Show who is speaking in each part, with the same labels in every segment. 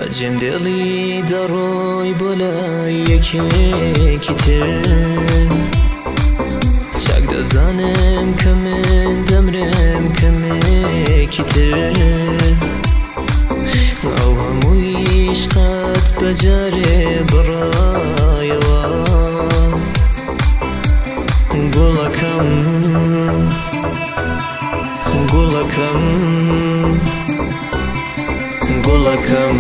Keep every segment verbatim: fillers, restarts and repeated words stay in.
Speaker 1: بەجێم دێڵی دەڕۆی بۆ لای یەکێکی تر، چاک دەزانم کە من دەمرم کەمێکی تر، ئەو هەموویش قەت بەجارێ بڕایەوە. گوڵەکەم گوڵەکەم گوڵەکەم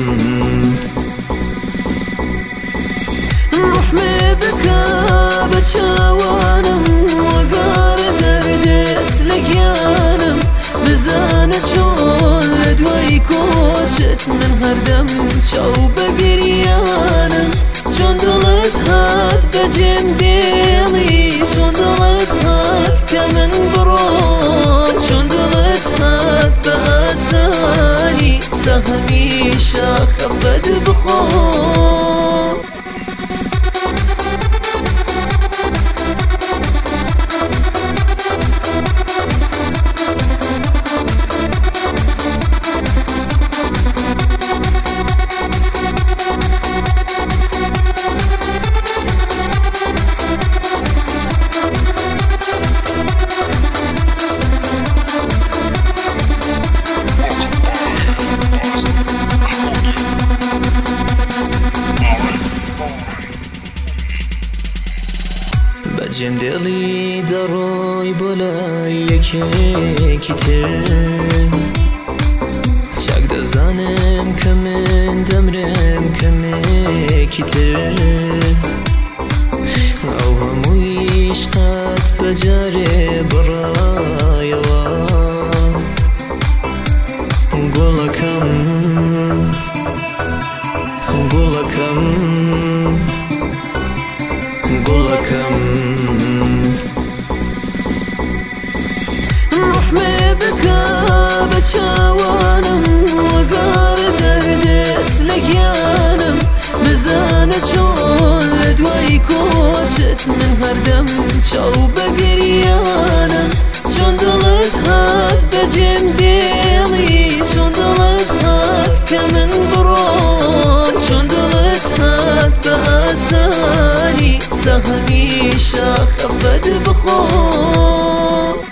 Speaker 2: ڕحمێ بکە بە چاوانم، وەگارە دەردێت لە گیانم، بزانە چۆن لە دوای کۆچت من هەردەم چاو بە گریانم. چۆن دڵت هات بەجێم دێڵی، چۆن دڵت هات کە من بڕۆم، چۆن دڵت هات بە ئاسانی تا هەمیشە خەفەت بخۆم.
Speaker 1: بەجێم دێڵی دەڕۆی بۆ لای یەکێکی تر، چاک دەزانم کە من دەمرم کەمێکی تر، ئەو هەموویش قەت بەجارێ بڕایەوە. گوڵەکەم گوڵەکەم گوڵەکەم
Speaker 2: ڕحمێ بکە بە چاوانم، وەگارە دەردێت لە گیانم، بزانە چۆن لە دوای کۆچت من هەردەم چاو بە گریانم. چۆن دڵت هات بەجێم دێڵی، چۆن دڵت هات کە من بڕۆم، چۆن دڵت هات بە ئاسانی تا هەمیشە خەفەت بخۆم.